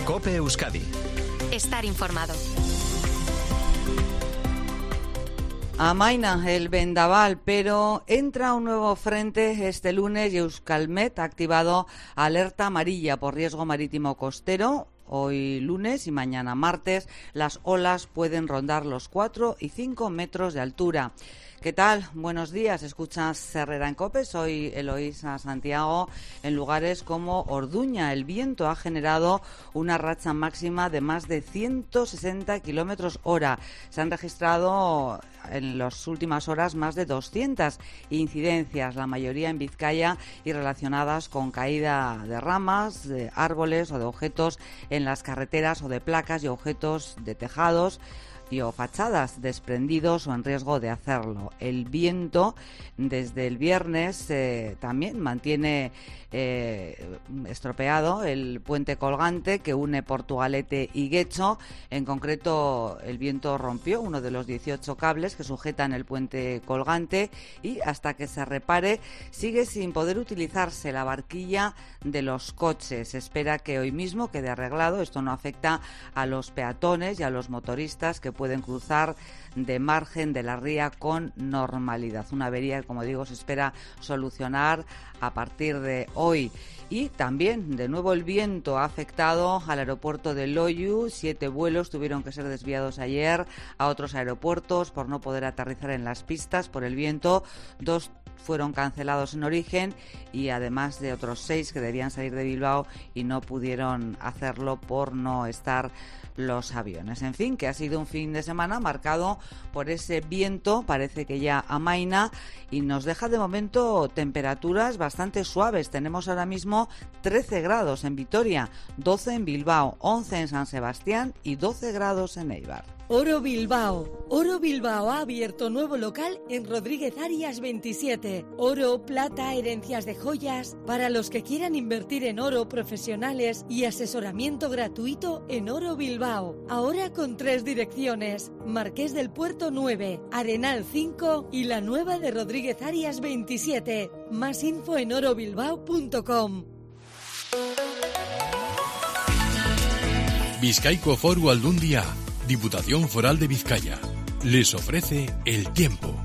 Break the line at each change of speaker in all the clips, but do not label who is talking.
COPE Euskadi.
Estar informado.
Amaina el vendaval, pero entra un nuevo frente este lunes y Euskalmet ha activado alerta amarilla por riesgo marítimo costero. Hoy lunes y mañana martes las olas pueden rondar los 4 y 5 metros de altura. ¿Qué tal? Buenos días. Escuchas Herrera en COPE. Soy Eloísa Santiago. En lugares como Orduña, el viento ha generado una racha máxima de más de 160 kilómetros hora. Se han registrado en las últimas horas más de 200 incidencias, la mayoría en Vizcaya y relacionadas con caída de ramas, de árboles o de objetos en las carreteras o de placas y objetos de tejados o fachadas desprendidos o en riesgo de hacerlo. El viento desde el viernes también mantiene estropeado el puente colgante que une Portugalete y Guecho. En concreto, el viento rompió uno de los 18 cables que sujetan el puente colgante y hasta que se repare sigue sin poder utilizarse la barquilla de los coches. Se espera que hoy mismo quede arreglado. Esto no afecta a los peatones y a los motoristas que pueden cruzar de margen de la ría con normalidad. Una avería que, como digo, se espera solucionar a partir de hoy. Y también, de nuevo, el viento ha afectado al aeropuerto de Loiu. 7 vuelos tuvieron que ser desviados ayer a otros aeropuertos por no poder aterrizar en las pistas por el viento. 2 fueron cancelados en origen y además de otros 6 que debían salir de Bilbao y no pudieron hacerlo por no estar los aviones. En fin, que ha sido un fin de semana marcado por ese viento, parece que ya amaina y nos deja de momento temperaturas bastante suaves. Tenemos ahora mismo 13 grados en Vitoria, 12 en Bilbao, 11 en San Sebastián y 12 grados en Eibar.
Oro Bilbao. Oro Bilbao ha abierto nuevo local en Rodríguez Arias 27. Oro, plata, herencias de joyas. Para los que quieran invertir en oro, profesionales y asesoramiento gratuito en Oro Bilbao. Ahora con 3 direcciones. Marqués del Puerto 9, Arenal 5 y la nueva de Rodríguez Arias 27. Más info en orobilbao.com.
Bizkaiko Foru Aldundia, Diputación Foral de Vizcaya, les ofrece el tiempo.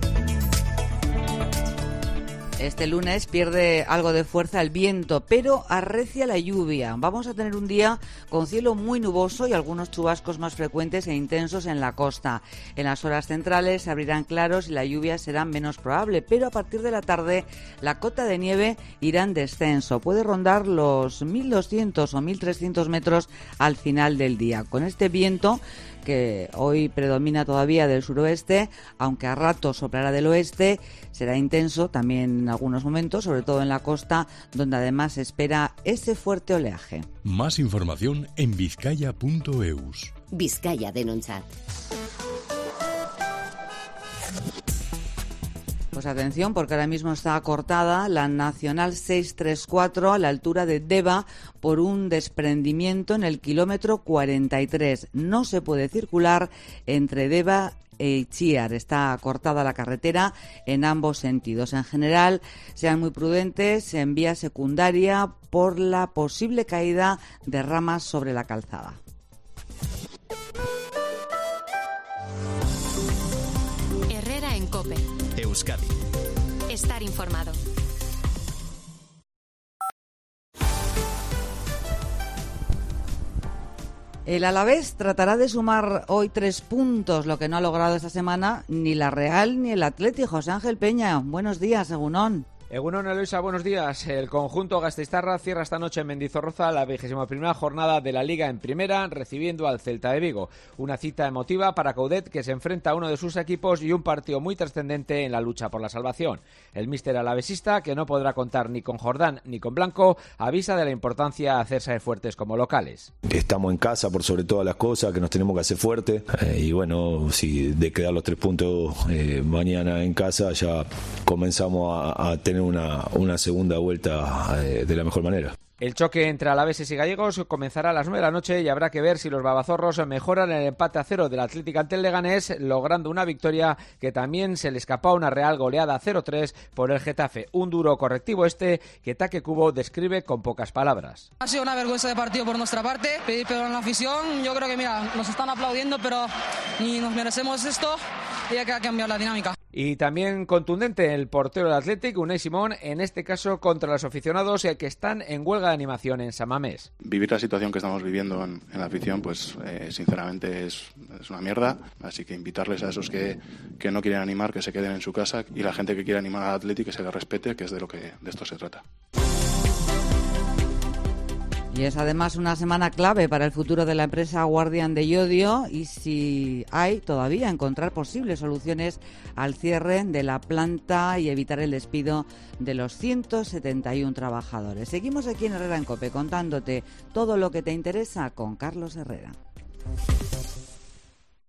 Este lunes pierde algo de fuerza el viento, pero arrecia la lluvia. Vamos a tener un día con cielo muy nuboso y algunos chubascos más frecuentes e intensos en la costa. En las horas centrales se abrirán claros y la lluvia será menos probable, pero a partir de la tarde la cota de nieve irá en descenso. Puede rondar los 1.200 o 1.300 metros al final del día. Con este viento, que hoy predomina todavía del suroeste, aunque a ratos soplará del oeste, será intenso también en algunos momentos, sobre todo en la costa, donde además se espera ese fuerte oleaje.
Más información en vizcaya.eus.
Vizcaya Denontzat.
Pues atención, porque ahora mismo está cortada la Nacional 634 a la altura de Deva por un desprendimiento en el kilómetro 43. No se puede circular entre Deva e Itziar. Está cortada la carretera en ambos sentidos. En general, sean muy prudentes en vía secundaria por la posible caída de ramas sobre la calzada.
Herrera en COPE.
Euskadi.
Estar informado.
El Alavés tratará de sumar hoy 3 puntos, lo que no ha logrado esta semana ni la Real ni el Athletic. José Ángel Peña, buenos días, Egunon.
Egunon, Eloisa, buenos días. El conjunto gasteiztarra cierra esta noche en Mendizorroza la 21ª jornada de la Liga en Primera, recibiendo al Celta de Vigo. Una cita emotiva para Coudet, que se enfrenta a uno de sus equipos, y un partido muy trascendente en la lucha por la salvación. El míster alavesista, que no podrá contar ni con Jordán ni con Blanco, avisa de la importancia de hacerse fuertes como locales.
Estamos en casa por sobre todas las cosas, que nos tenemos que hacer fuertes, y bueno, si de quedar los 3 puntos mañana en casa, ya comenzamos a tener una segunda vuelta de la mejor manera.
El choque entre alaveses y gallegos comenzará a las 9 de la noche y habrá que ver si los babazorros mejoran el empate a 0 del Atlético ante el Leganés, logrando una victoria que también se le escapó a una real goleada 0-3 por el Getafe. Un duro correctivo que Taque Kubo describe con pocas palabras.
Ha sido una vergüenza de partido por nuestra parte, pedir perdón a la afición. Yo creo que, nos están aplaudiendo, pero ni nos merecemos esto y hay que cambiar la dinámica.
Y también contundente el portero del Athletic, Unai Simón, en este caso contra los aficionados que están en huelga de animación en San Mamés.
Vivir la situación que estamos viviendo en la afición, pues sinceramente es una mierda, así que invitarles a esos que no quieren animar, que se queden en su casa, y la gente que quiere animar al Athletic que se le respete, que es de esto se trata.
Y es además una semana clave para el futuro de la empresa Guardian de Llodio y si hay todavía encontrar posibles soluciones al cierre de la planta y evitar el despido de los 171 trabajadores. Seguimos aquí en Herrera en COPE contándote todo lo que te interesa con Carlos Herrera.